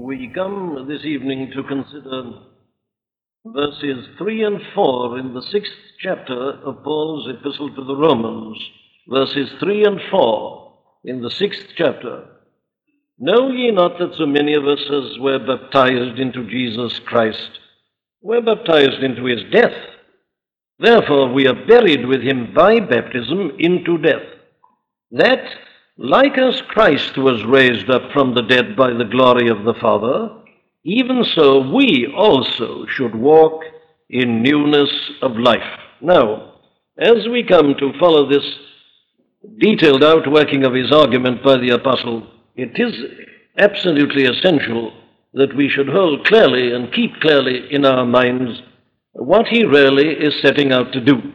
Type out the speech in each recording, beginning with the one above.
We come this evening to consider verses 3 and 4 in the 6th chapter of Paul's epistle to the Romans. Verses 3 and 4 in the 6th chapter. Know ye not that so many of us as were baptized into Jesus Christ were baptized into his death? Therefore we are buried with him by baptism into death, that, like as Christ was raised up from the dead by the glory of the Father, even so we also should walk in newness of life. Now, as we come to follow this detailed outworking of his argument by the apostle, it is absolutely essential that we should hold clearly and keep clearly in our minds what he really is setting out to do.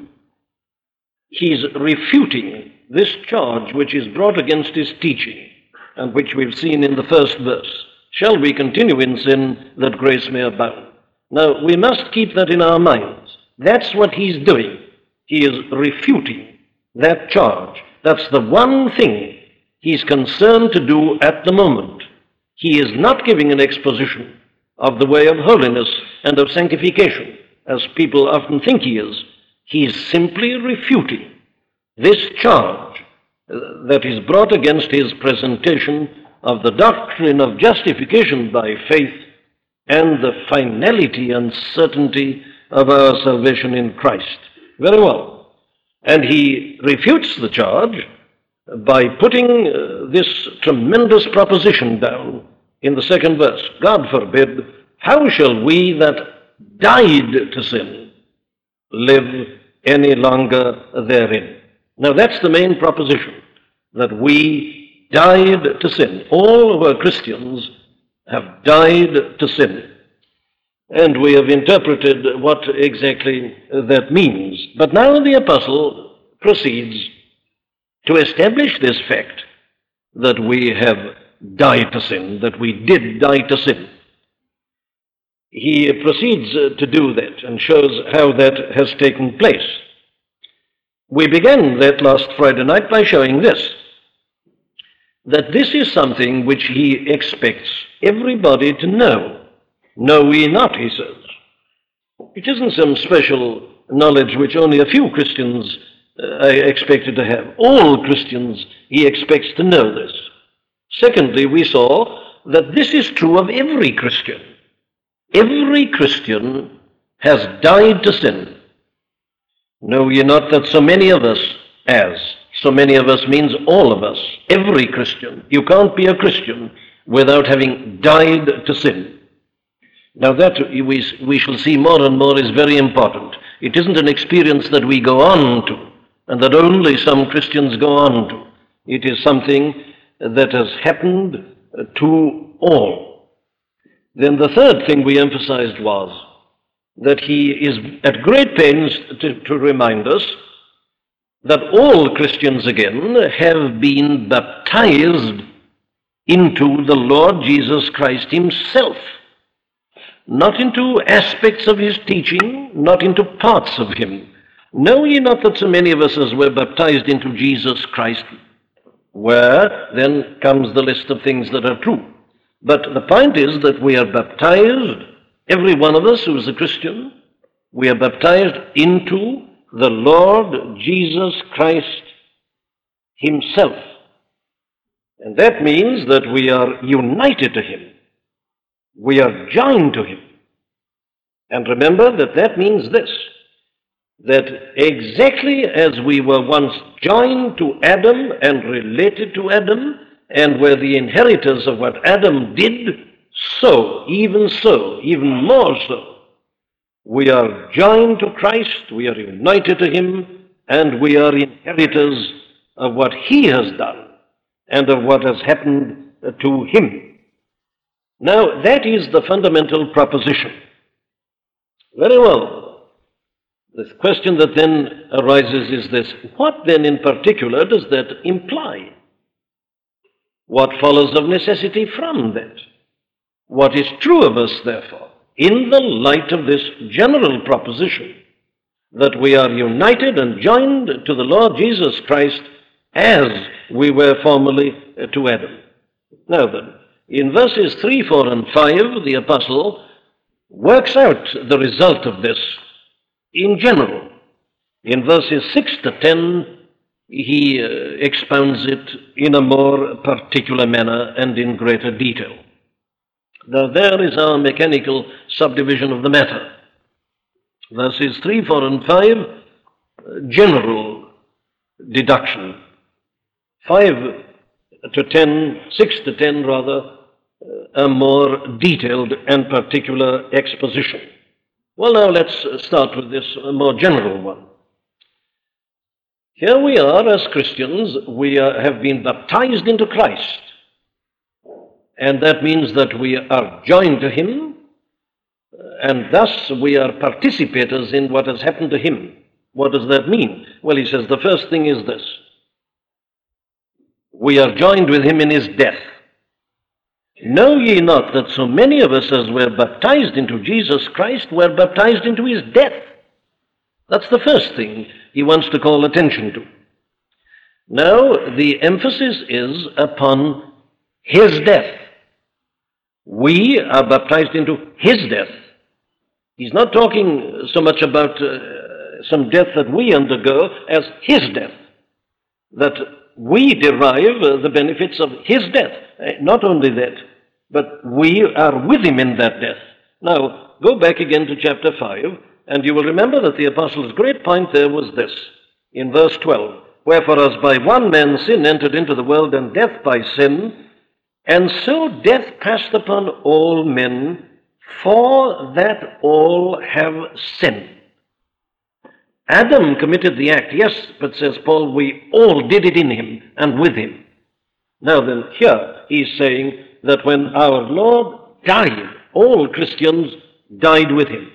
He's refuting this charge which is brought against his teaching, and which we've seen in the first verse. Shall we continue in sin that grace may abound? Now, we must keep that in our minds. That's what he's doing. He is refuting that charge. That's the one thing he's concerned to do at the moment. He is not giving an exposition of the way of holiness and of sanctification, as people often think he is. He is simply refuting this charge that is brought against his presentation of the doctrine of justification by faith and the finality and certainty of our salvation in Christ. Very well. And he refutes the charge by putting this tremendous proposition down in the second verse. God forbid, how shall we that died to sin live any longer therein? Now that's the main proposition, that we died to sin. All who are Christians have died to sin. And we have interpreted what exactly that means. But now the apostle proceeds to establish this fact that we have died to sin, that we did die to sin. He proceeds to do that and shows how that has taken place. We began that last Friday night by showing this, that this is something which he expects everybody to know. Know ye not, he says. It isn't some special knowledge which only a few Christians are expected to have. All Christians he expects to know this. Secondly, we saw that this is true of every Christian. Every Christian has died to sin. Know ye not that so many of us, so many of us means all of us, every Christian. You can't be a Christian without having died to sin. Now that we shall see more and more is very important. It isn't an experience that we go on to, and that only some Christians go on to. It is something that has happened to all. Then the third thing we emphasized was that he is at great pains to remind us that all Christians again have been baptized into the Lord Jesus Christ himself. Not into aspects of his teaching, not into parts of him. Know ye not that so many of us as were baptized into Jesus Christ were? Then comes the list of things that are true. But the point is that we are baptized, every one of us who is a Christian, we are baptized into the Lord Jesus Christ himself. And that means that we are united to him. We are joined to him. And remember that means this, that exactly as we were once joined to Adam and related to Adam, and were the inheritors of what Adam did, so, even more so, we are joined to Christ, we are united to him, and we are inheritors of what he has done and of what has happened to him. Now, that is the fundamental proposition. Very well. The question that then arises is this: what then in particular does that imply? What follows of necessity from that? What is true of us, therefore, in the light of this general proposition that we are united and joined to the Lord Jesus Christ as we were formerly to Adam? Now then, In verses 3, 4, and 5, the apostle works out the result of this in general. In verses 6 to 10, he expounds it in a more particular manner and in greater detail. Now, there is our mechanical subdivision of the matter. Verses 3, 4, and 5, general deduction. 5 to 10, 6 to 10 rather, a more detailed and particular exposition. Well, now let's start with this more general one. Here we are as Christians, we have been baptized into Christ. And that means that we are joined to him, and thus we are participators in what has happened to him. What does that mean? Well, he says the first thing is this. We are joined with him in his death. Know ye not that so many of us as were baptized into Jesus Christ were baptized into his death? That's the first thing he wants to call attention to. Now, the emphasis is upon his death. We are baptized into his death. He's not talking so much about some death that we undergo as his death, that we derive the benefits of his death. Not only that, but we are with him in that death. Now, go back again to chapter 5, and you will remember that the apostle's great point there was this, in verse 12, wherefore as by one man sin entered into the world, and death by sin, and so death passed upon all men, for that all have sinned. Adam committed the act, yes, but says Paul, we all did it in him and with him. Now then, here he's saying that when our Lord died, all Christians died with him.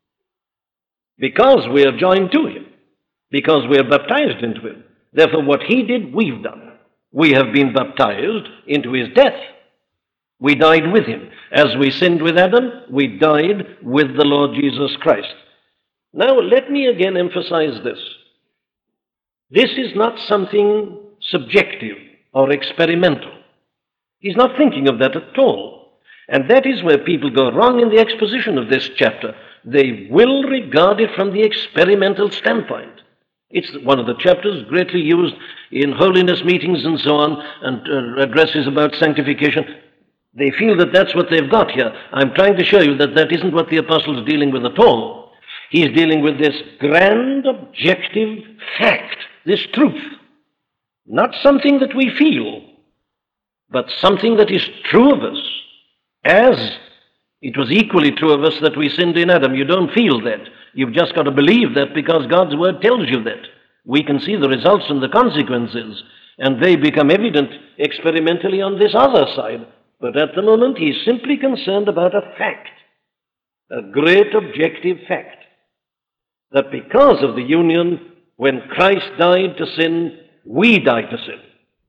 Because we are joined to him, because we are baptized into him. Therefore, what he did, we've done. We have been baptized into his death. We died with him. As we sinned with Adam, we died with the Lord Jesus Christ. Now, let me again emphasize this. This is not something subjective or experimental. He's not thinking of that at all. And that is where people go wrong in the exposition of this chapter. They will regard it from the experimental standpoint. It's one of the chapters greatly used in holiness meetings and so on, and addresses about sanctification. They feel that that's what they've got here. I'm trying to show you that that isn't what the apostle is dealing with at all. He's dealing with this grand objective fact, this truth. Not something that we feel, but something that is true of us, as it was equally true of us that we sinned in Adam. You don't feel that. You've just got to believe that because God's word tells you that. We can see the results and the consequences, and they become evident experimentally on this other side. But at the moment, he's simply concerned about a fact, a great objective fact, that because of the union, when Christ died to sin, we died to sin.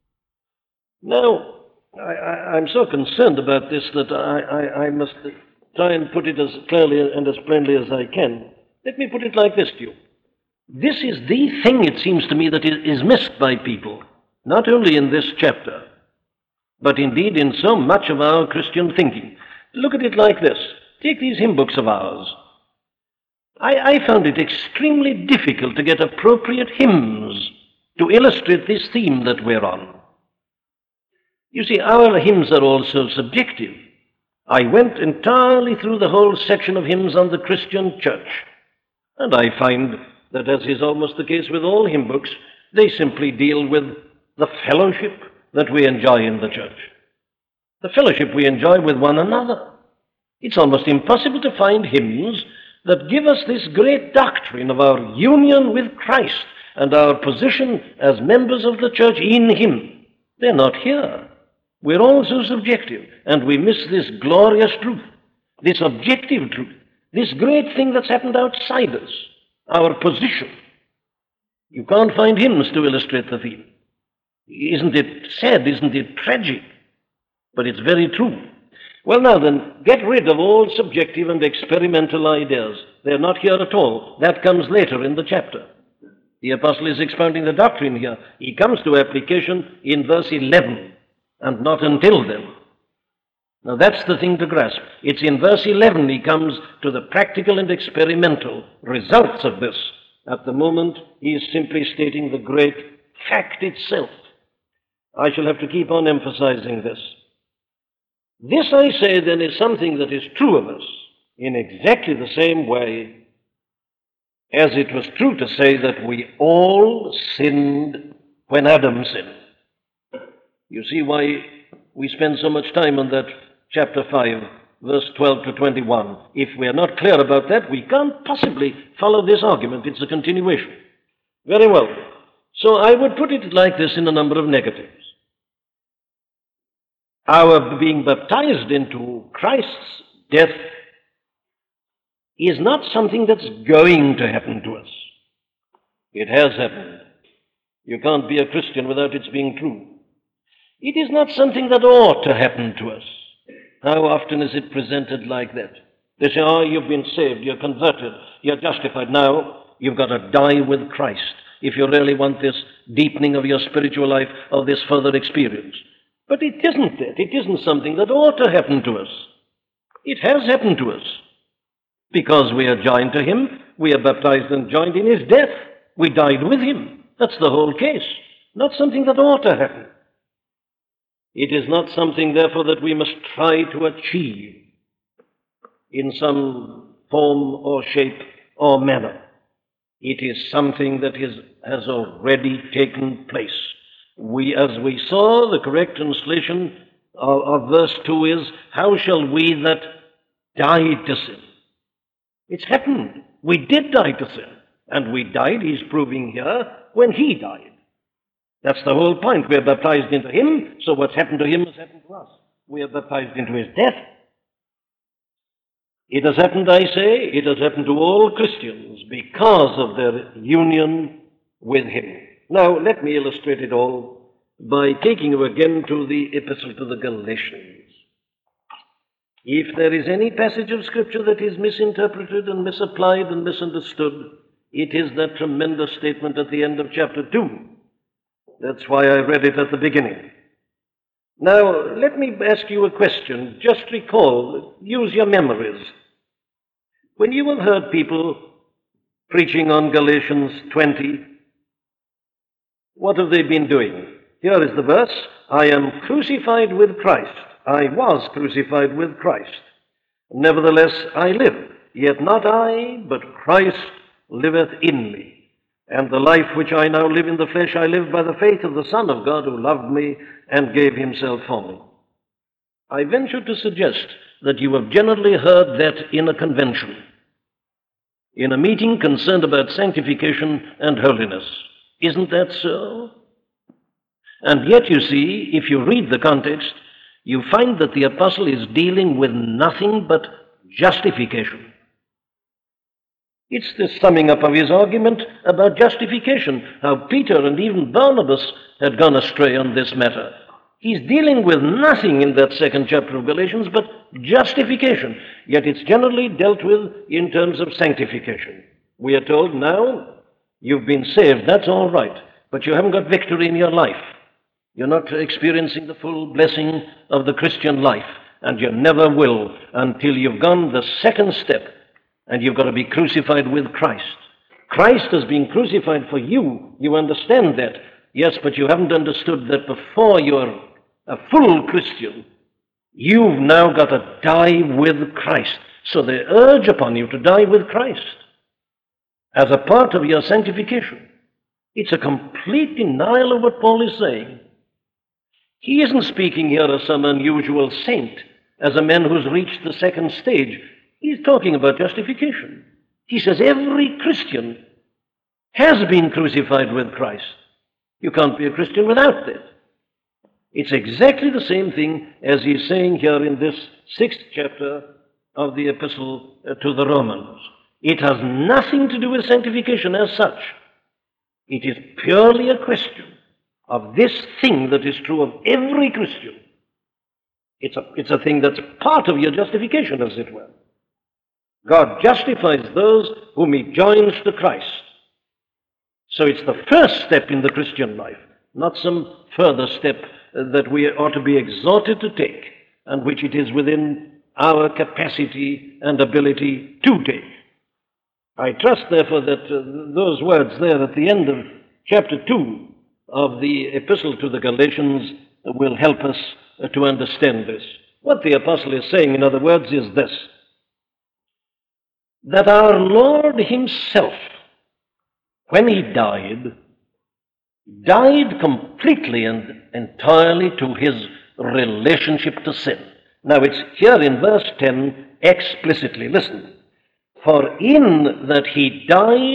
Now, I'm so concerned about this that I must try and put it as clearly and as plainly as I can. Let me put it like this to you. This is the thing, it seems to me, that is missed by people, not only in this chapter, but indeed in so much of our Christian thinking. Look at it like this. Take these hymn books of ours. I found it extremely difficult to get appropriate hymns to illustrate this theme that we're on. You see, our hymns are also subjective. I went entirely through the whole section of hymns on the Christian church, and I find that, as is almost the case with all hymn books, they simply deal with the fellowship that we enjoy in the church, the fellowship we enjoy with one another. It's almost impossible to find hymns that give us this great doctrine of our union with Christ and our position as members of the church in him. They're not here. We're all so subjective, and we miss this glorious truth, this objective truth, this great thing that's happened outside us, our position. You can't find hymns to illustrate the theme. Isn't it sad? Isn't it tragic? But it's very true. Well, now then, get rid of all subjective and experimental ideas. They're not here at all. That comes later in the chapter. The apostle is expounding the doctrine here. He comes to application in verse 11, and not until then. Now that's the thing to grasp. It's in verse 11 he comes to the practical and experimental results of this. At the moment, he is simply stating the great fact itself. I shall have to keep on emphasizing this. This, I say, then, is something that is true of us in exactly the same way as it was true to say that we all sinned when Adam sinned. You see why we spend so much time on that chapter 5, verse 12 to 21. If we are not clear about that, we can't possibly follow this argument. It's a continuation. Very well. So I would put it like this in a number of negatives. Our being baptized into Christ's death is not something that's going to happen to us. It has happened. You can't be a Christian without its being true. It is not something that ought to happen to us. How often is it presented like that? They say, oh, you've been saved, you're converted, you're justified. Now, you've got to die with Christ if you really want this deepening of your spiritual life or this further experience. But it isn't that. It isn't something that ought to happen to us. It has happened to us. Because we are joined to him, we are baptized and joined in his death. We died with him. That's the whole case. Not something that ought to happen. It is not something, therefore, that we must try to achieve in some form or shape or manner. It is something that has already taken place. As we saw, the correct translation of verse 2 is, how shall we that died to sin? It's happened. We did die to sin. And we died, he's proving here, when he died. That's the whole point. We are baptized into him, so what's happened to him has happened to us. We are baptized into his death. It has happened, I say, it has happened to all Christians because of their union with him. Now, let me illustrate it all by taking you again to the Epistle to the Galatians. If there is any passage of Scripture that is misinterpreted and misapplied and misunderstood, it is that tremendous statement at the end of chapter 2. That's why I read it at the beginning. Now, let me ask you a question. Just recall, use your memories. When you have heard people preaching on Galatians 20, what have they been doing? Here is the verse, I am crucified with Christ. I was crucified with Christ. Nevertheless, I live, yet not I, but Christ liveth in me. And the life which I now live in the flesh, I live by the faith of the Son of God who loved me and gave himself for me. I venture to suggest that you have generally heard that in a convention, in a meeting concerned about sanctification and holiness. Isn't that so? And yet, you see, if you read the context, you find that the apostle is dealing with nothing but justification. It's the summing up of his argument about justification, how Peter and even Barnabas had gone astray on this matter. He's dealing with nothing in that second chapter of Galatians but justification, yet it's generally dealt with in terms of sanctification. We are told now, you've been saved, that's all right, but you haven't got victory in your life. You're not experiencing the full blessing of the Christian life, and you never will until you've gone the second step. And you've got to be crucified with Christ. Christ has been crucified for you. You understand that. Yes, but you haven't understood that before you're a full Christian, you've now got to die with Christ. So they urge upon you to die with Christ as a part of your sanctification. It's a complete denial of what Paul is saying. He isn't speaking here as some unusual saint, as a man who's reached the second stage. He's talking about justification. He says every Christian has been crucified with Christ. You can't be a Christian without that. It's exactly the same thing as he's saying here in this 6th chapter of the Epistle to the Romans. It has nothing to do with sanctification as such. It is purely a question of this thing that is true of every Christian. It's a thing that's part of your justification, as it were. God justifies those whom he joins to Christ. So it's the first step in the Christian life, not some further step that we ought to be exhorted to take. and which it is within our capacity and ability to take. I trust, therefore, that those words there at the end of chapter 2 of the Epistle to the Galatians will help us to understand this. What the apostle is saying, in other words, is this: that our Lord himself, when he died completely and entirely to his relationship to sin. Now it's here in verse 10 explicitly, listen, for in that he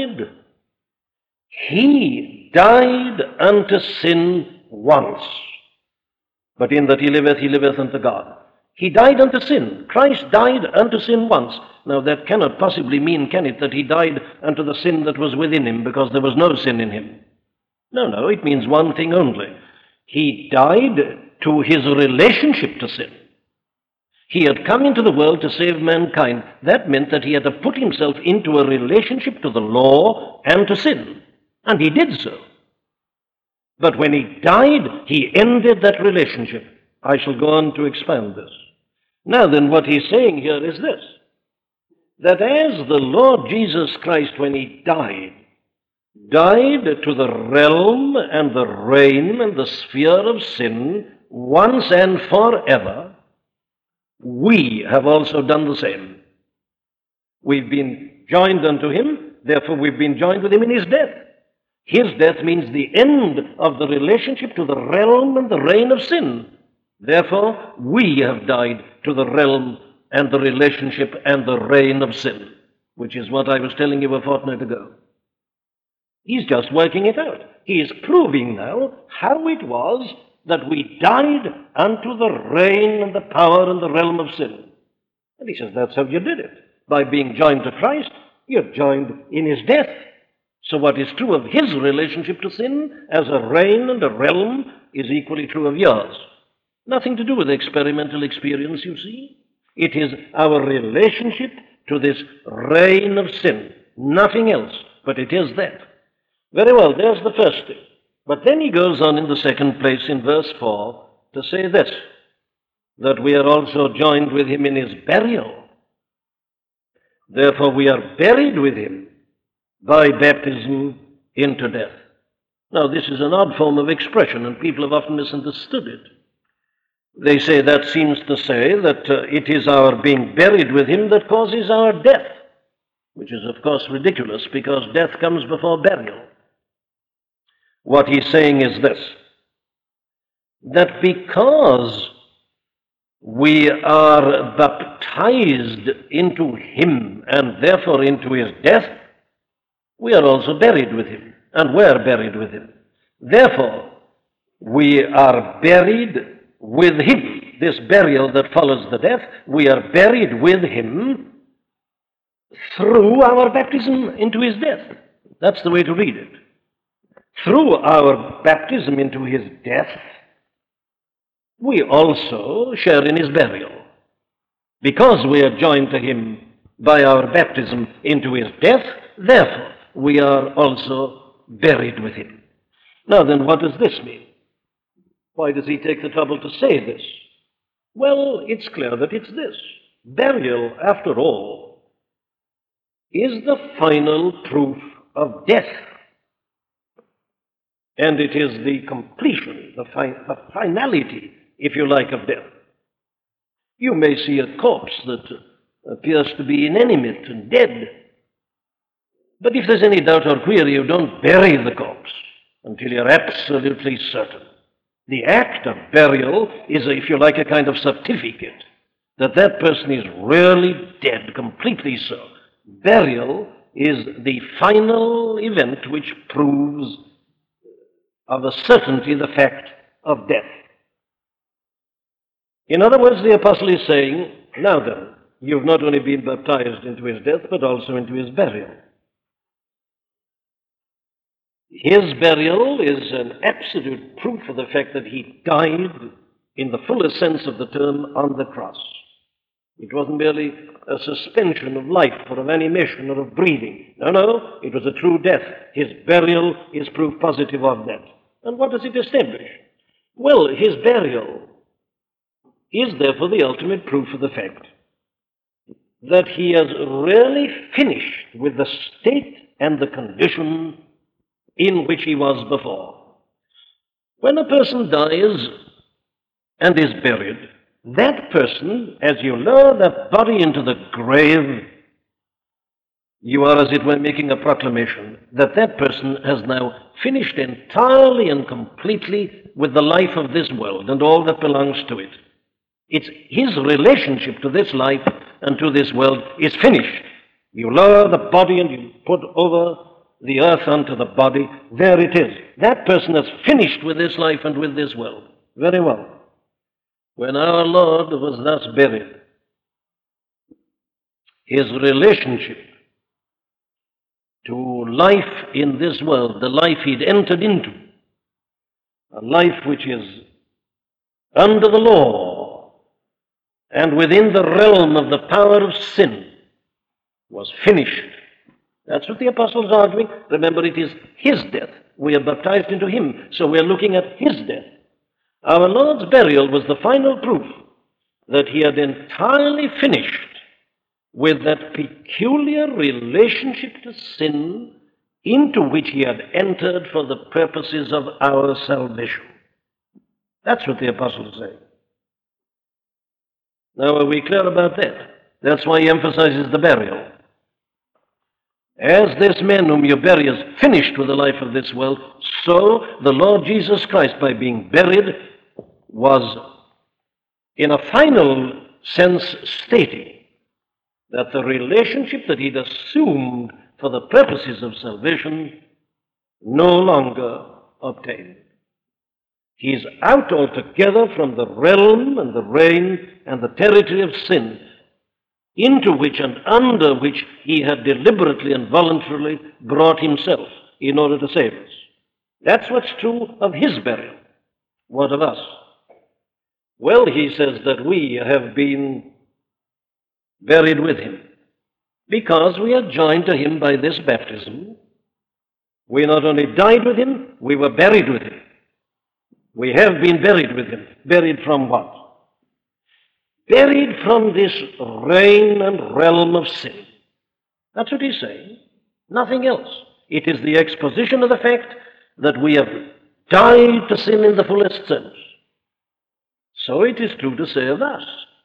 died unto sin once, but in that he liveth unto God. He died unto sin. Christ died unto sin once. Now that cannot possibly mean, can it, that he died unto the sin that was within him, because there was no sin in him. No, it means one thing only. He died to his relationship to sin. He had come into the world to save mankind. That meant that he had to put himself into a relationship to the law and to sin. And he did so. But when he died, he ended that relationship. I shall go on to expand this. Now then, what he's saying here is this: that as the Lord Jesus Christ, when he died to the realm and the reign and the sphere of sin once and forever, we have also done the same. We've been joined unto him, therefore we've been joined with him in his death. His death means the end of the relationship to the realm and the reign of sin. Therefore, we have died to the realm and the relationship and the reign of sin, which is what I was telling you a fortnight ago. He's just working it out. He is proving now how it was that we died unto the reign and the power and the realm of sin. And he says that's how you did it. By being joined to Christ, you're joined in his death. So what is true of his relationship to sin as a reign and a realm is equally true of yours. Nothing to do with experimental experience, you see. It is our relationship to this reign of sin. Nothing else, but it is that. Very well, there's the first thing. But then he goes on in the second place in verse 4 to say this, that we are also joined with him in his burial. Therefore we are buried with him by baptism into death. Now this is an odd form of expression, and people have often misunderstood it. They say that seems to say that it is our being buried with him that causes our death, which is of course ridiculous, because death comes before burial. What he's saying is this, that because we are baptized into him and therefore into his death, we are also buried with him, and were buried with him. Therefore, we are buried with him. This burial that follows the death, we are buried with him through our baptism into his death. That's the way to read it. Through our baptism into his death, we also share in his burial. Because we are joined to him by our baptism into his death, therefore we are also buried with him. Now then, what does this mean? Why does he take the trouble to say this? Well, it's clear that it's this. Burial, after all, is the final proof of death. And it is the completion, the finality, if you like, of death. You may see a corpse that appears to be inanimate and dead. But if there's any doubt or query, you don't bury the corpse until you're absolutely certain. The act of burial is, if you like, a kind of certificate that that person is really dead, completely so. Burial is the final event which proves of a certainty the fact of death. In other words, the apostle is saying, now then, you've not only been baptized into his death, but also into his burial. His burial is an absolute proof of the fact that he died in the fullest sense of the term on the cross. It wasn't merely a suspension of life or of animation or of breathing. No, it was a true death. His burial is proof positive of that. And what does it establish? Well, his burial is therefore the ultimate proof of the fact that he has really finished with the state and the condition in which he was before. When a person dies and is buried, that person, as you lower that body into the grave, you are, as it were, making a proclamation that that person has now finished entirely and completely with the life of this world and all that belongs to it. It's his relationship to this life and to this world is finished. You lower the body and you put over the earth onto the body. There it is. That person has finished with this life and with this world. Very well. When our Lord was thus buried, his relationship to life in this world, the life he'd entered into, a life which is under the law and within the realm of the power of sin, was finished. That's what the apostle's arguing. Remember, it is his death. We are baptized into him, so we're looking at his death. Our Lord's burial was the final proof that he had entirely finished with that peculiar relationship to sin into which he had entered for the purposes of our salvation. That's what the apostle is saying. Now, are we clear about that? That's why he emphasizes the burial. As this man whom you bury is finished with the life of this world, so the Lord Jesus Christ, by being buried, was in a final sense stating that the relationship that he'd assumed for the purposes of salvation no longer obtained. He's out altogether from the realm and the reign and the territory of sin, into which and under which he had deliberately and voluntarily brought himself in order to save us. That's what's true of his burial. What of us? Well, he says that we have been buried with him because we are joined to him by this baptism. We not only died with him, we were buried with him. We have been buried with him. Buried from what? Buried from this reign and realm of sin. That's what he's saying. Nothing else. It is the exposition of the fact that we have died to sin in the fullest sense. So it is true to say of us.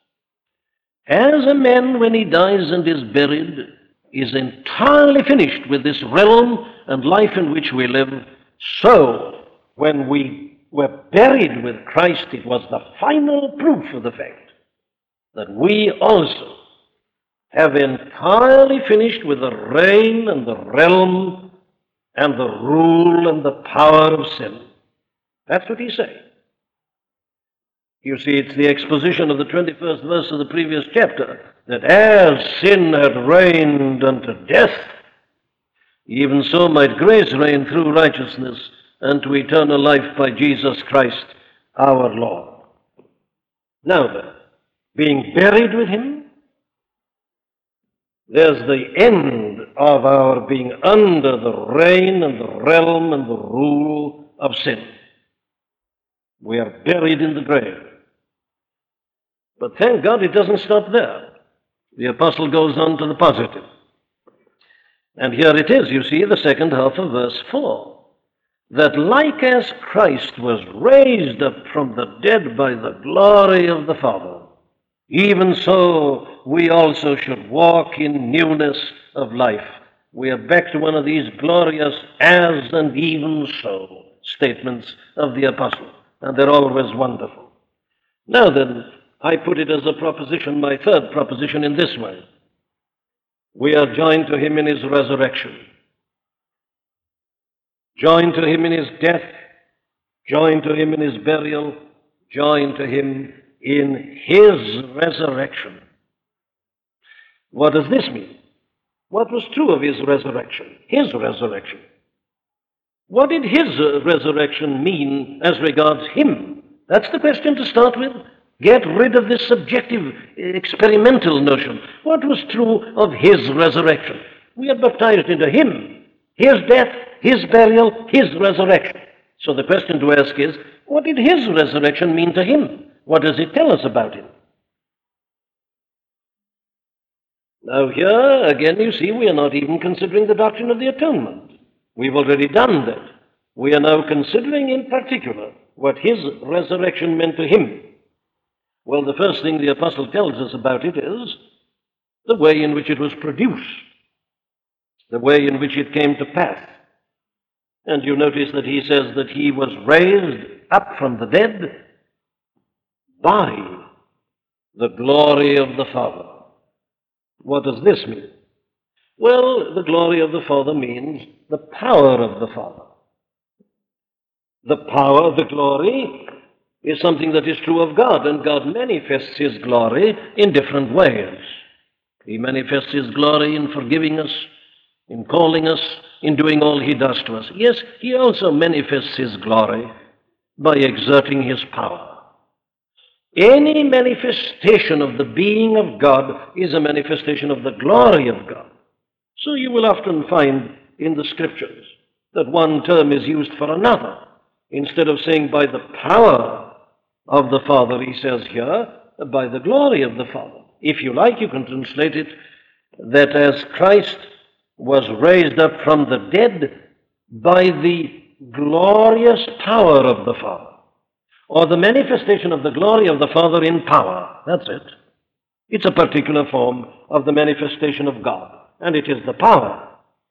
As a man, when he dies and is buried, is entirely finished with this realm and life in which we live, so when we were buried with Christ, it was the final proof of the fact that we also have entirely finished with the reign and the realm and the rule and the power of sin. That's what he's saying. You see, it's the exposition of the 21st verse of the previous chapter, that as sin had reigned unto death, even so might grace reign through righteousness unto eternal life by Jesus Christ our Lord. Now then, being buried with him, there's the end of our being under the reign and the realm and the rule of sin. We are buried in the grave. But thank God it doesn't stop there. The apostle goes on to the positive. And here it is, you see, the second half of verse 4. That like as Christ was raised up from the dead by the glory of the Father, even so we also should walk in newness of life. We are back to one of these glorious as and even so statements of the apostle, and they're always wonderful. Now then, I put it as a proposition, my third proposition, in this way. We are joined to him in his resurrection, joined to him in his death, joined to him in his burial, joined to him in his resurrection. What does this mean? What was true of his resurrection? His resurrection. What did his resurrection mean as regards him? That's the question to start with. Get rid of this subjective, experimental notion. What was true of his resurrection? We are baptized into him, his death, his burial, his resurrection. So the question to ask is, what did his resurrection mean to him? what does it tell us about him? Now here, again, you see, we are not even considering the doctrine of the atonement. We've already done that. We are now considering in particular what his resurrection meant to him. Well, the first thing the apostle tells us about it is the way in which it was produced, the way in which it came to pass. And you notice that he says that he was raised up from the dead by the glory of the Father. What does this mean? Well, the glory of the Father means the power of the Father. The power, the glory, is something that is true of God, and God manifests his glory in different ways. He manifests his glory in forgiving us, in calling us, in doing all he does to us. Yes, he also manifests his glory by exerting his power. Any manifestation of the being of God is a manifestation of the glory of God. So you will often find in the scriptures that one term is used for another. Instead of saying by the power of the Father, he says here, by the glory of the Father. If you like, you can translate it that as Christ was raised up from the dead by the glorious power of the Father, or the manifestation of the glory of the Father in power. That's it. It's a particular form of the manifestation of God, and it is the power.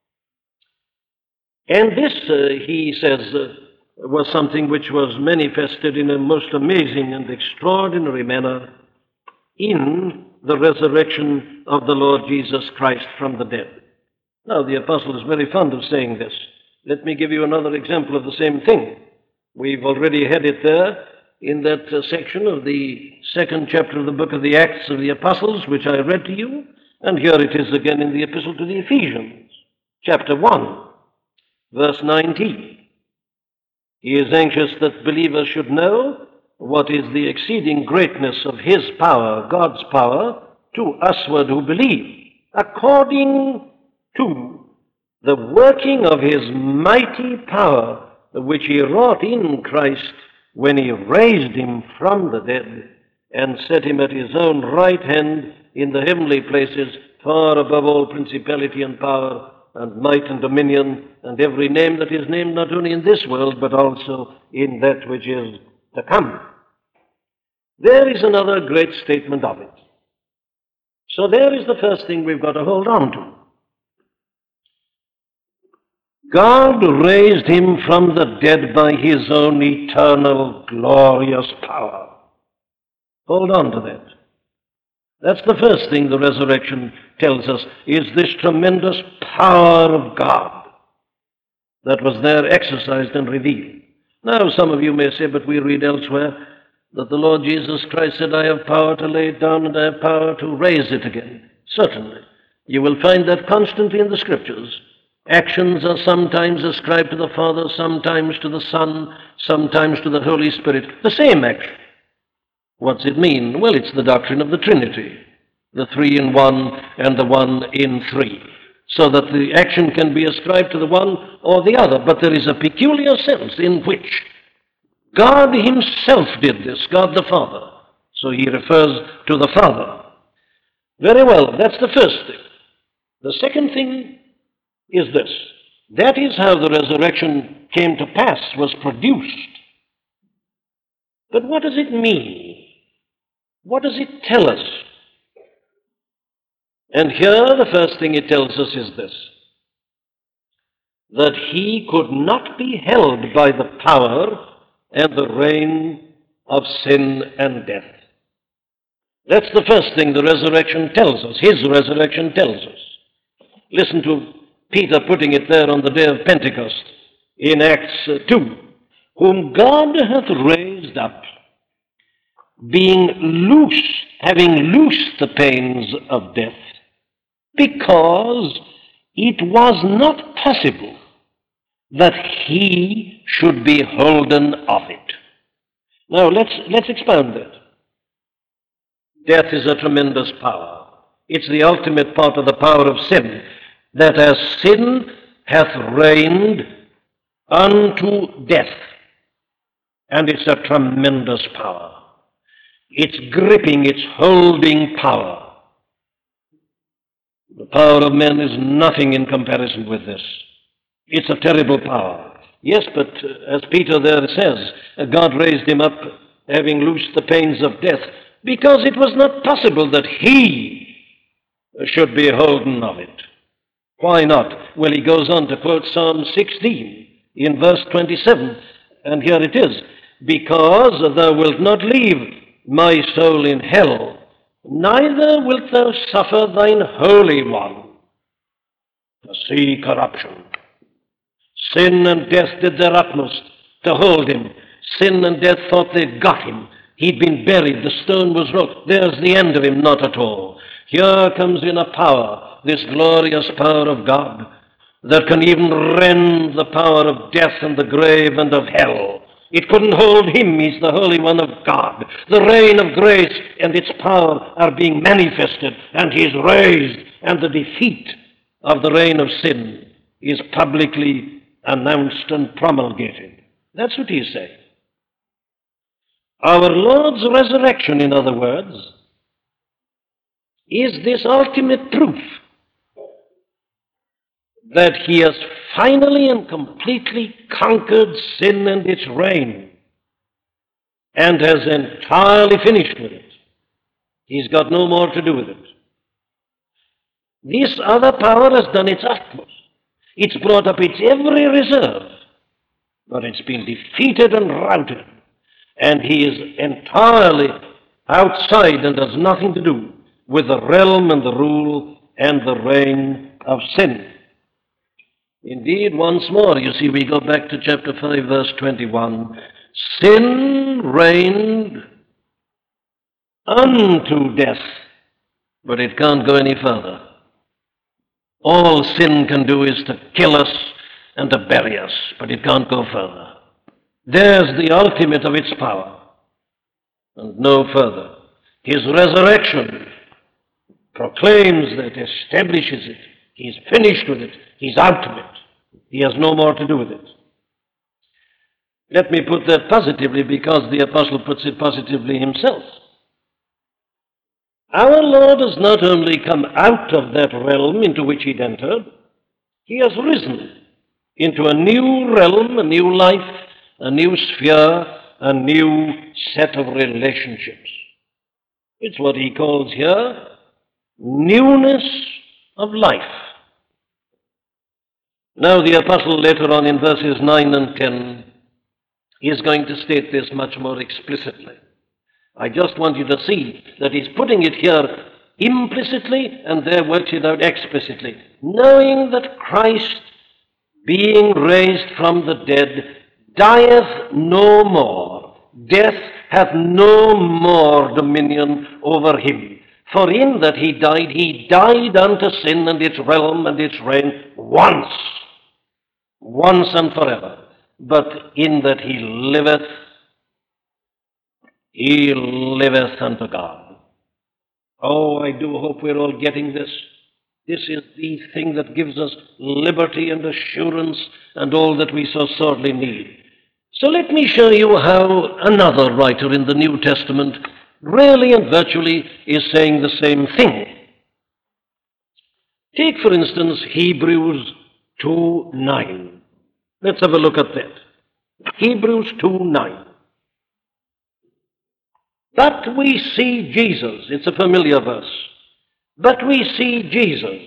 And this, he says, was something which was manifested in a most amazing and extraordinary manner in the resurrection of the Lord Jesus Christ from the dead. Now, the apostle is very fond of saying this. Let me give you another example of the same thing. We've already had it there in that section of the second chapter of the book of the Acts of the Apostles, which I read to you, and here it is again in the epistle to the Ephesians, chapter 1, verse 19. He is anxious that believers should know what is the exceeding greatness of his power, God's power, to usward who believe, according to the working of his mighty power, which he wrought in Christ when he raised him from the dead and set him at his own right hand in the heavenly places, far above all principality and power and might and dominion, and every name that is named not only in this world, but also in that which is to come. There is another great statement of it. So there is the first thing we've got to hold on to. God raised him from the dead by his own eternal, glorious power. Hold on to that. That's the first thing the resurrection tells us, is this tremendous power of God that was there exercised and revealed. Now, some of you may say, but we read elsewhere that the Lord Jesus Christ said, I have power to lay it down and I have power to raise it again. Certainly. You will find that constantly in the Scriptures. Actions are sometimes ascribed to the Father, sometimes to the Son, sometimes to the Holy Spirit. The same action. What's it mean? Well, it's the doctrine of the Trinity, the three in one and the one in three, so that the action can be ascribed to the one or the other. But there is a peculiar sense in which God himself did this, God the Father. So he refers to the Father. Very well, that's the first thing. The second thing is this. That is how the resurrection came to pass, was produced. But what does it mean? What does it tell us? And here the first thing it tells us is this, that he could not be held by the power and the reign of sin and death. That's the first thing the resurrection tells us, his resurrection tells us. Listen to Peter putting it there on the day of Pentecost in Acts 2, whom God hath raised up, being loosed, having loosed the pains of death, because it was not possible that he should be holden of it. Now let's expound that. Death is a tremendous power. It's the ultimate part of the power of sin, that as sin hath reigned unto death, and it's a tremendous power. its gripping, its holding power. The power of men is nothing in comparison with this. It's a terrible power. Yes, but as Peter there says, God raised him up, having loosed the pains of death, because it was not possible that he should be holden of it. Why not? Well, he goes on to quote Psalm 16 in verse 27, and here it is, because thou wilt not leave my soul in hell, neither wilt thou suffer thine Holy One to see corruption. Sin and death did their utmost to hold him. Sin and death thought they'd got him. He'd been buried. The stone was rolled. There's the end of him. Not at all. Here comes in a power, this glorious power of God, that can even rend the power of death and the grave and of hell. It couldn't hold him. He's the Holy One of God. The reign of grace and its power are being manifested, and he's raised, and the defeat of the reign of sin is publicly announced and promulgated. That's what he's saying. Our Lord's resurrection, in other words, is this ultimate proof that he has finally and completely conquered sin and its reign and has entirely finished with it. He's got no more to do with it. This other power has done its utmost. It's brought up its every reserve, but it's been defeated and routed, and he is entirely outside and has nothing to do with the realm and the rule and the reign of sin. Indeed, once more, you see, we go back to chapter 5, verse 21. Sin reigned unto death, but it can't go any further. All sin can do is to kill us and to bury us, but it can't go further. There's the ultimate of its power, and no further. His resurrection proclaims that, establishes it. He's finished with it. He's out of it. He has no more to do with it. Let me put that positively, because the apostle puts it positively himself. Our Lord has not only come out of that realm into which he'd entered, he has risen into a new realm, a new life, a new sphere, a new set of relationships. It's what he calls here newness of life. Now the apostle later on in verses 9 and 10 is going to state this much more explicitly. I just want you to see that he's putting it here implicitly and there works it out explicitly. Knowing that Christ, being raised from the dead, dieth no more. Death hath no more dominion over him. For in that he died unto sin and its realm and its reign once and forever. But in that he liveth unto God. Oh, I do hope we're all getting this. This is the thing that gives us liberty and assurance and all that we so sorely need. So let me show you how another writer in the New Testament really and virtually is saying the same thing. Take, for instance, Hebrews 2:9. Let's have a look at that. Hebrews 2:9. But we see Jesus. It's a familiar verse. But we see Jesus,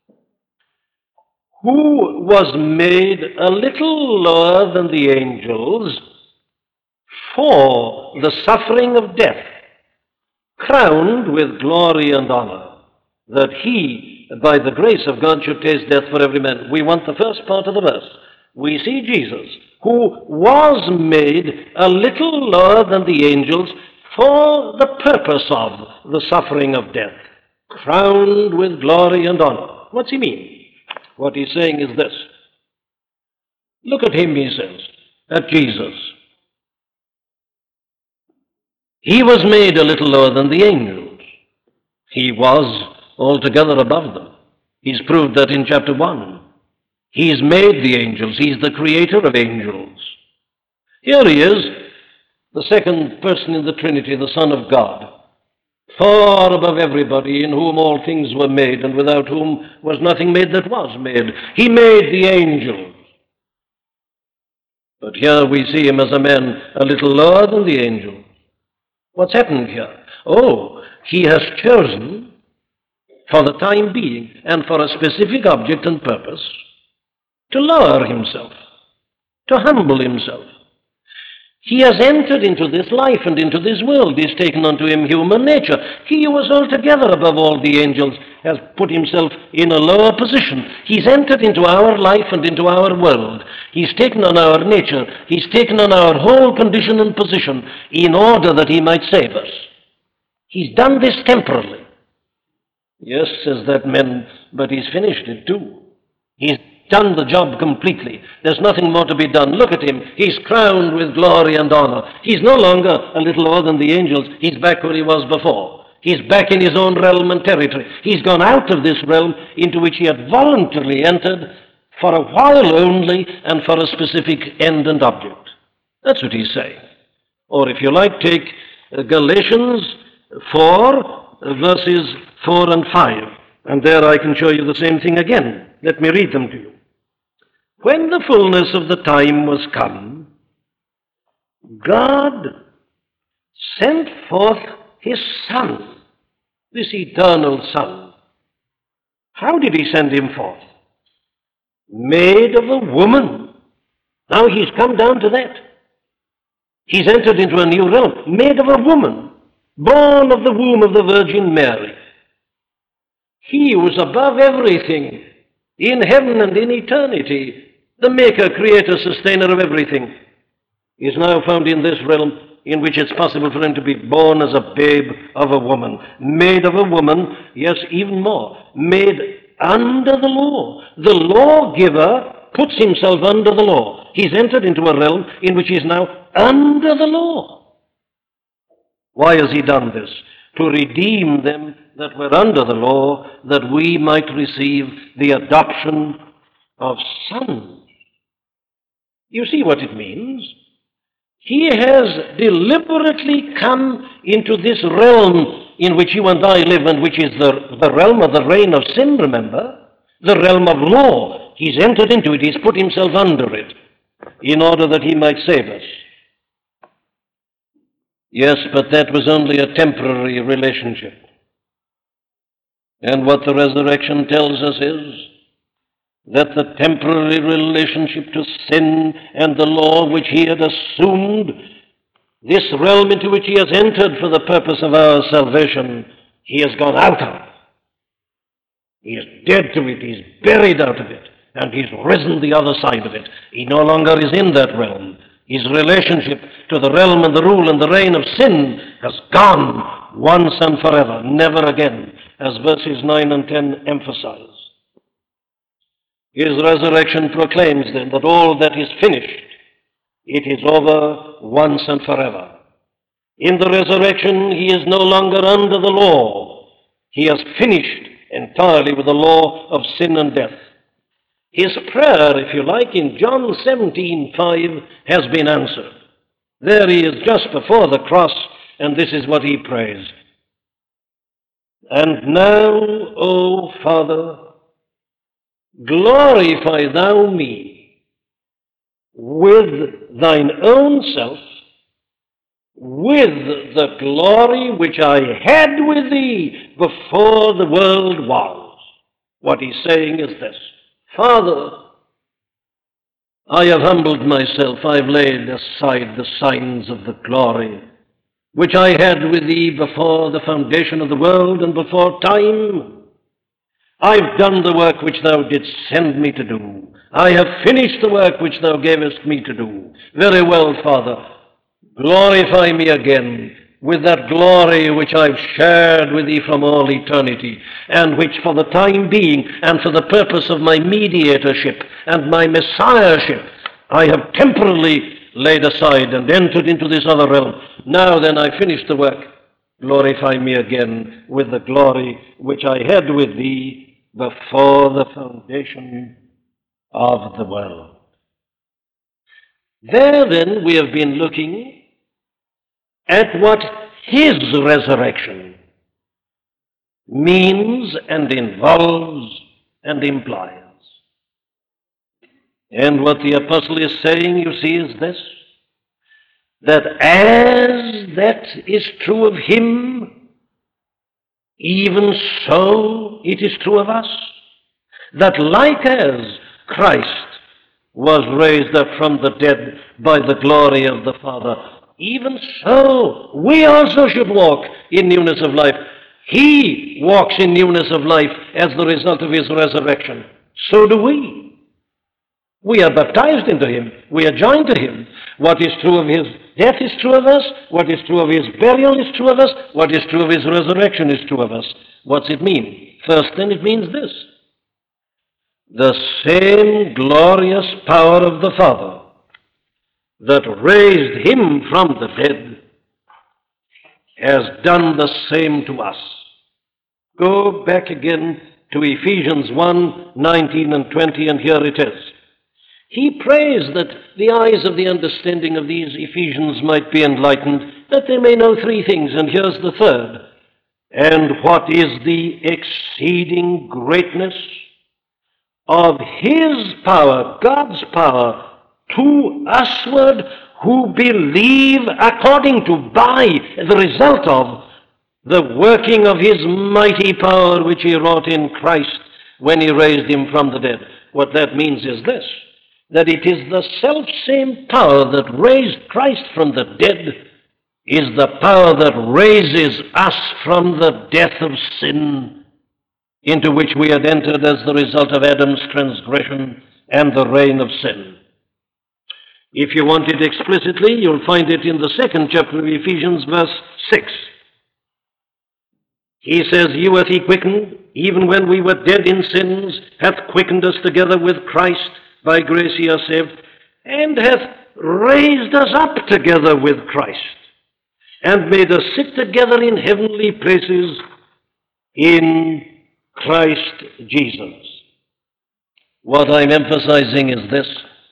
who was made a little lower than the angels for the suffering of death, crowned with glory and honor, that he, by the grace of God, should taste death for every man. We want the first part of the verse. We see Jesus, who was made a little lower than the angels for the purpose of the suffering of death, crowned with glory and honor. What's he mean? What he's saying is this. Look at him, he says, at Jesus. He was made a little lower than the angels. He was altogether above them. He's proved that in chapter 1. He's made the angels. He's the creator of angels. Here he is, the second person in the Trinity, the Son of God, far above everybody, in whom all things were made, and without whom was nothing made that was made. He made the angels. But here we see him as a man a little lower than the angels. What's happened here? Oh, he has chosen, for the time being, and for a specific object and purpose, to lower himself, to humble himself. He has entered into this life and into this world. He's taken unto him human nature. He who was altogether above all the angels has put himself in a lower position. He's entered into our life and into our world. He's taken on our nature. He's taken on our whole condition and position in order that he might save us. He's done this temporarily. Yes, says that man, but he's finished it too. He's done the job completely. There's nothing more to be done. Look at him. He's crowned with glory and honor. He's no longer a little lower than the angels. He's back where he was before. He's back in his own realm and territory. He's gone out of this realm into which he had voluntarily entered for a while only and for a specific end and object. That's what he's saying. Or if you like, take Galatians 4, verses 4 and 5. And there I can show you the same thing again. Let me read them to you. When the fullness of the time was come, God sent forth his Son, this eternal Son. How did he send him forth? Made of a woman. Now he's come down to that. He's entered into a new realm. Made of a woman, born of the womb of the Virgin Mary. He was above everything, in heaven and in eternity, the maker, creator, sustainer of everything, is now found in this realm in which it's possible for him to be born as a babe of a woman. Made of a woman, yes, even more, made under the law. The lawgiver puts himself under the law. He's entered into a realm in which he is now under the law. Why has he done this? To redeem them that were under the law, that we might receive the adoption of sons. You see what it means? He has deliberately come into this realm in which you and I live, and which is the realm of the reign of sin, remember? The realm of law. He's entered into it. He's put himself under it in order that he might save us. Yes, but that was only a temporary relationship. And what the resurrection tells us is that the temporary relationship to sin and the law which he had assumed, this realm into which he has entered for the purpose of our salvation, he has gone out of. He is dead to it, he's buried out of it, and he's risen the other side of it. He no longer is in that realm. His relationship to the realm and the rule and the reign of sin has gone once and forever, never again, as verses 9 and 10 emphasize. His resurrection proclaims then that all that is finished, it is over once and forever. In the resurrection, he is no longer under the law. He has finished entirely with the law of sin and death. His prayer, if you like, in John 17:5 has been answered. There he is just before the cross, and this is what he prays. And now, O Father, glorify thou me with thine own self, with the glory which I had with thee before the world was. What he's saying is this: Father, I have humbled myself. I've laid aside the signs of the glory which I had with thee before the foundation of the world and before time. I've done the work which thou didst send me to do. I have finished the work which thou gavest me to do. Very well, Father, glorify me again with that glory which I've shared with thee from all eternity, and which for the time being and for the purpose of my mediatorship and my messiahship I have temporarily laid aside and entered into this other realm. Now then, I finished the work. Glorify me again with the glory which I had with thee before the foundation of the world. There then we have been looking at what his resurrection means and involves and implies. And what the apostle is saying, you see, is this, that as that is true of him, even so it is true of us. That like as Christ was raised up from the dead by the glory of the Father, even so we also should walk in newness of life. He walks in newness of life as the result of his resurrection. So do we. We are baptized into him. We are joined to him. What is true of his death is true of us. What is true of his burial is true of us. What is true of his resurrection is true of us. What's it mean? First, then, it means this. The same glorious power of the Father that raised him from the dead has done the same to us. Go back again to Ephesians 1:19 and 20, and here it is. He prays that the eyes of the understanding of these Ephesians might be enlightened, that they may know three things, and here's the third. And what is the exceeding greatness of his power, God's power, to usward who believe according to, by the result of, the working of his mighty power which he wrought in Christ when he raised him from the dead. What that means is this, that it is the self-same power that raised Christ from the dead is the power that raises us from the death of sin into which we had entered as the result of Adam's transgression and the reign of sin. If you want it explicitly, you'll find it in the 2nd chapter of Ephesians, verse 6. He says, "You hath he quickened, even when we were dead in sins, hath quickened us together with Christ. By grace ye are saved, and hath raised us up together with Christ, and made us sit together in heavenly places in Christ Jesus." What I'm emphasizing is this.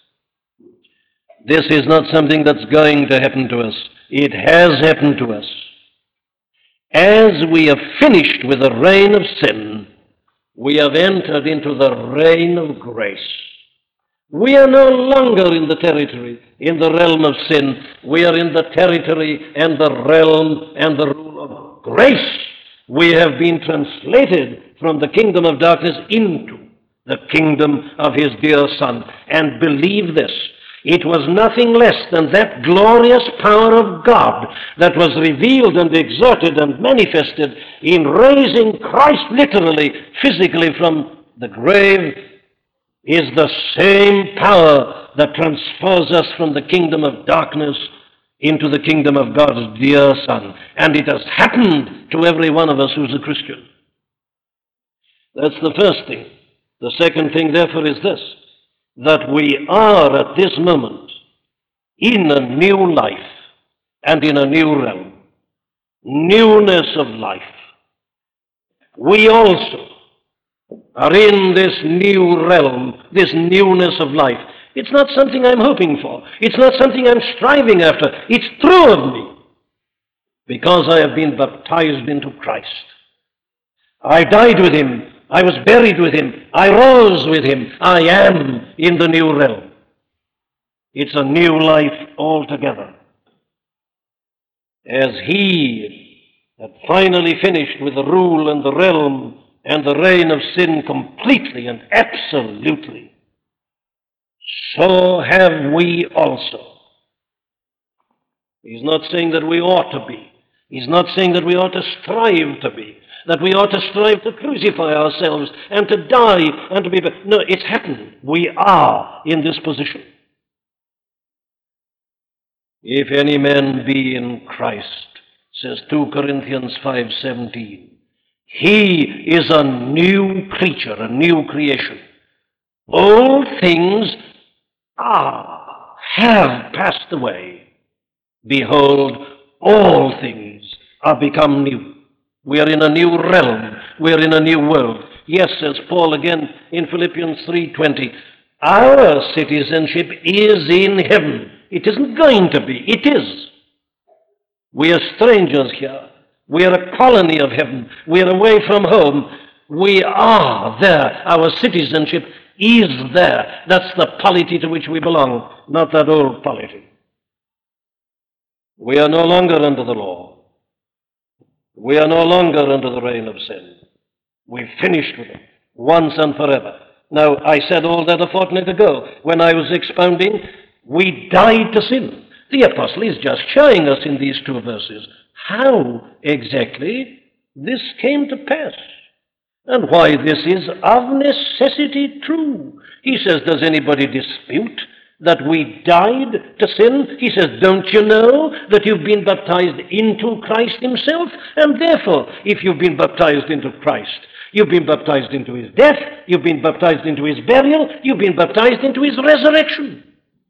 This is not something that's going to happen to us. It has happened to us. As we have finished with the reign of sin, we have entered into the reign of grace. We are no longer in the territory, in the realm of sin. We are in the territory and the realm and the rule of grace. We have been translated from the kingdom of darkness into the kingdom of his dear Son. And believe this, it was nothing less than that glorious power of God that was revealed and exerted and manifested in raising Christ literally, physically from the grave, is the same power that transfers us from the kingdom of darkness into the kingdom of God's dear Son. And it has happened to every one of us who's a Christian. That's the first thing. The second thing, therefore, is this, that we are at this moment in a new life and in a new realm. Newness of life. We also are in this new realm, this newness of life. It's not something I'm hoping for. It's not something I'm striving after. It's true of me because I have been baptized into Christ. I died with him. I was buried with him. I rose with him. I am in the new realm. It's a new life altogether. As he had finally finished with the rule and the realm and the reign of sin completely and absolutely, so have we also. He's not saying that we ought to be. He's not saying that we ought to strive to be, that we ought to strive to crucify ourselves and to die and to be... No, it's happened. We are in this position. If any man be in Christ, says 2 Corinthians 5:17, he is a new creature, a new creation. Old things have passed away. Behold, all things are become new. We are in a new realm. We are in a new world. Yes, says Paul again in Philippians 3:20, our citizenship is in heaven. It isn't going to be. It is. We are strangers here. We are a colony of heaven. We are away from home. We are there. Our citizenship is there. That's the polity to which we belong, not that old polity. We are no longer under the law. We are no longer under the reign of sin. We've finished with it once and forever. Now, I said all that a fortnight ago when I was expounding, we died to sin. The apostle is just showing us in these two verses how exactly this came to pass and why this is of necessity true. He says, does anybody dispute that we died to sin? He says, don't you know that you've been baptized into Christ himself? And therefore, if you've been baptized into Christ, you've been baptized into his death, you've been baptized into his burial, you've been baptized into his resurrection.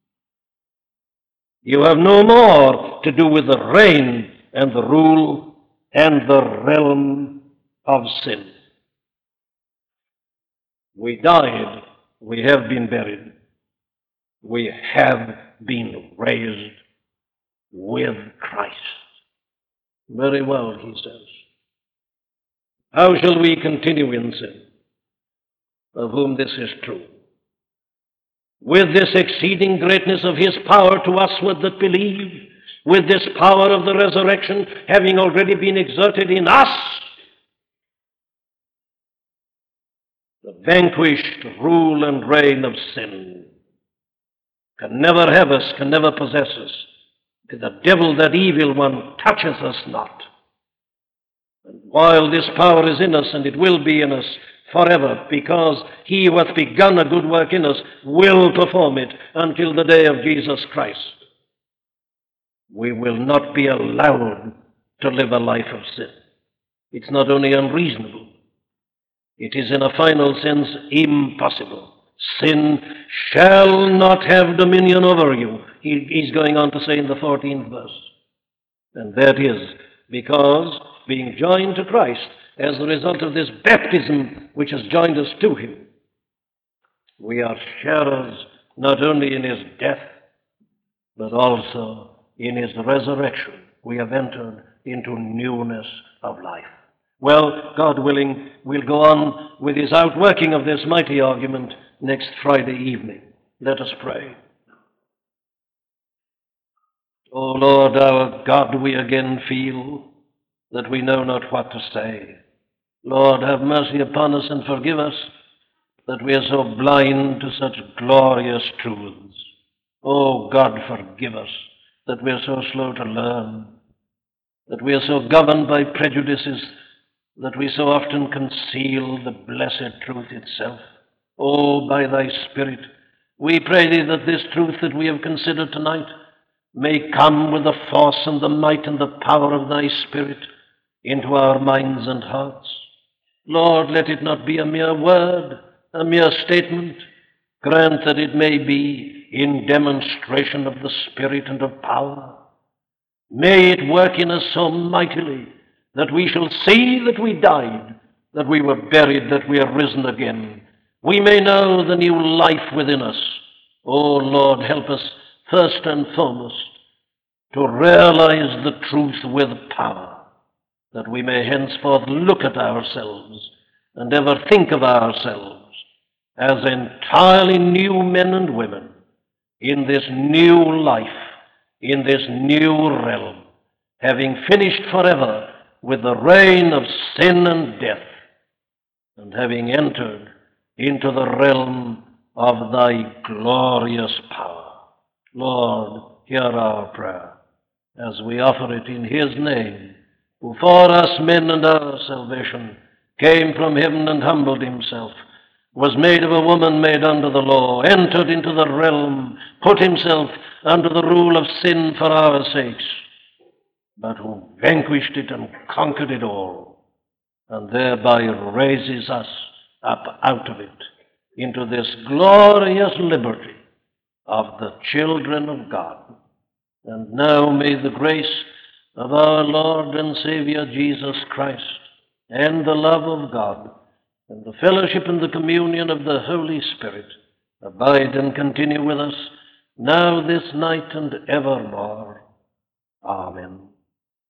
You have no more to do with the reign and the rule and the realm of sin. We died, we have been buried, we have been raised with Christ. Very well, he says. How shall we continue in sin, of whom this is true? With this exceeding greatness of his power to usward that believe, with this power of the resurrection having already been exerted in us, the vanquished rule and reign of sin can never have us, can never possess us. The devil, that evil one, touches us not. And while this power is in us, and it will be in us forever, because he who hath begun a good work in us will perform it until the day of Jesus Christ, we will not be allowed to live a life of sin. It's not only unreasonable, it is in a final sense impossible. Sin shall not have dominion over you, he's going on to say in the 14th verse. And that is because, being joined to Christ, as a result of this baptism which has joined us to him, we are sharers not only in his death, but also in his resurrection. We have entered into newness of life. Well, God willing, we'll go on with his outworking of this mighty argument next Friday evening. Let us pray. O Lord our God, we again feel that we know not what to say. Lord, have mercy upon us and forgive us that we are so blind to such glorious truths. Oh God, forgive us that we are so slow to learn, that we are so governed by prejudices, that we so often conceal the blessed truth itself. Oh, by thy Spirit, we pray thee that this truth that we have considered tonight may come with the force and the might and the power of thy Spirit into our minds and hearts. Lord, let it not be a mere word, a mere statement. Grant that it may be in demonstration of the Spirit and of power. May it work in us so mightily that we shall see that we died, that we were buried, that we are risen again. We may know the new life within us. Oh Lord, help us first and foremost to realize the truth with power, that we may henceforth look at ourselves and ever think of ourselves as entirely new men and women in this new life, in this new realm, having finished forever with the reign of sin and death, and having entered into the realm of thy glorious power. Lord, hear our prayer as we offer it in his name, who for us men and our salvation came from heaven and humbled himself, was made of a woman made under the law, entered into the realm, put himself under the rule of sin for our sakes, but who vanquished it and conquered it all, and thereby raises us up out of it into this glorious liberty of the children of God. And now may the grace of our Lord and Savior Jesus Christ, and the love of God, and the fellowship and the communion of the Holy Spirit abide and continue with us now, this night, and evermore. Amen.